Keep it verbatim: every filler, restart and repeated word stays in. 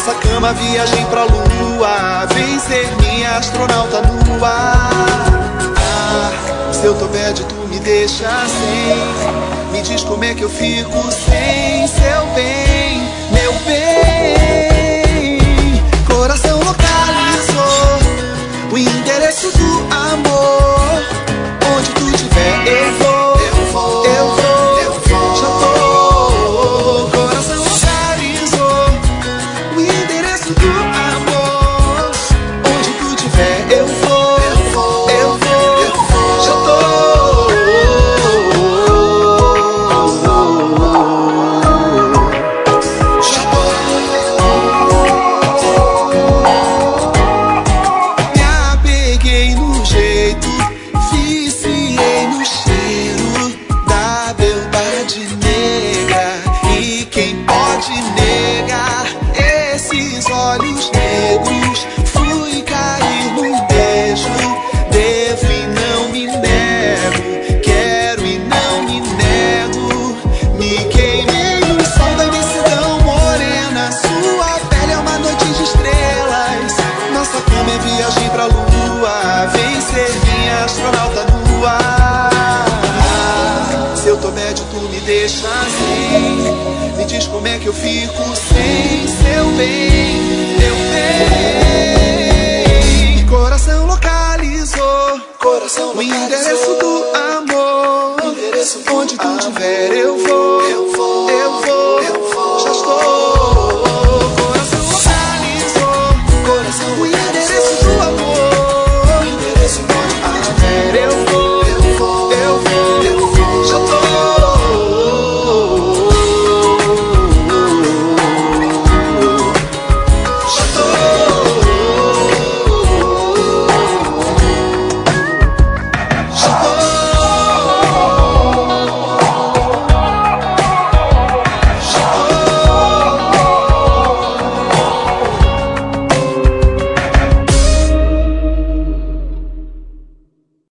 Nossa cama, viagem pra lua, vem ser minha astronauta nua. Ah, se eu tô bad, tu me deixa sem. Me diz como é que eu fico sem seu bem, meu bem. Coração localizou o endereço do amor. Onde tu tiver, eu vou, eu vou, eu vou, eu vou. Já tô. Coração localizou o endereço do amor. Onde tu tiver, eu vou, eu vou, eu vou, eu vou. Já tô. Já tô. Me apeguei no jeito, viciei no cheiro da beldade negra. E quem pode negar esses olhos negros? Fui cair num beijo, devo e não me nego, quero e não me nego. Me queimei no sol da imensidão morena. Sua pele é uma noite de estrelas. Nossa cama é viagem pra lua, vem ser minha astronauta nua. Ah, se eu tô médio, tu me deixa assim. Me diz como é que eu fico sem